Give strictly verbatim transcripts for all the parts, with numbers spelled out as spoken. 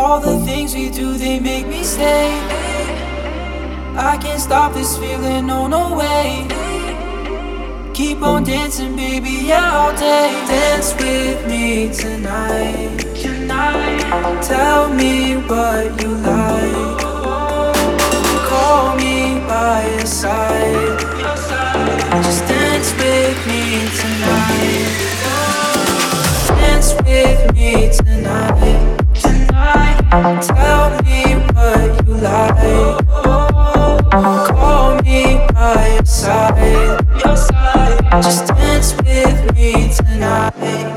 All the things we do, they make me stay. I can't stop this feeling, no, no way. Keep on dancing, baby, yeah, all day. Dance with me tonight. Tonight. Tell me what you like. Call me by your side. Just dance with me tonight. Dance with me tonight. Tonight. Tell me what you like. Call me by your side. Your side. Just dance with me tonight.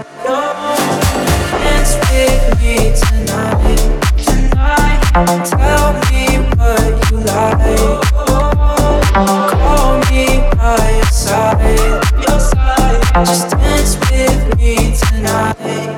Dance with me tonight. Tonight. Tell me what you like. Call me by your side. Your side. Just dance with me tonight.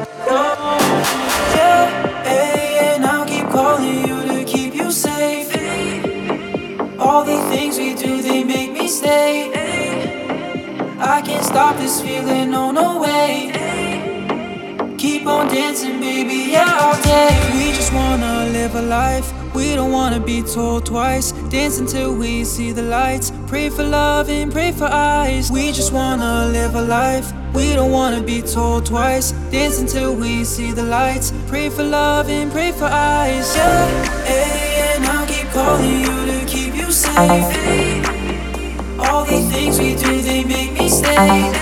Yeah, and I'll keep calling you to keep you safe. All the things we do, they make me stay. I can't stop this feeling, no, no way. Keep on dancing, baby, yeah, all day. We just wanna live a life. We don't wanna be told twice. Dance until we see the lights. Pray for love and pray for eyes. We just wanna live a life. We don't wanna be told twice. Dance until we see the lights. Pray for love and pray for eyes. Yeah, hey, and I'll keep calling you to keep you safe. All the things we do, they make me stay.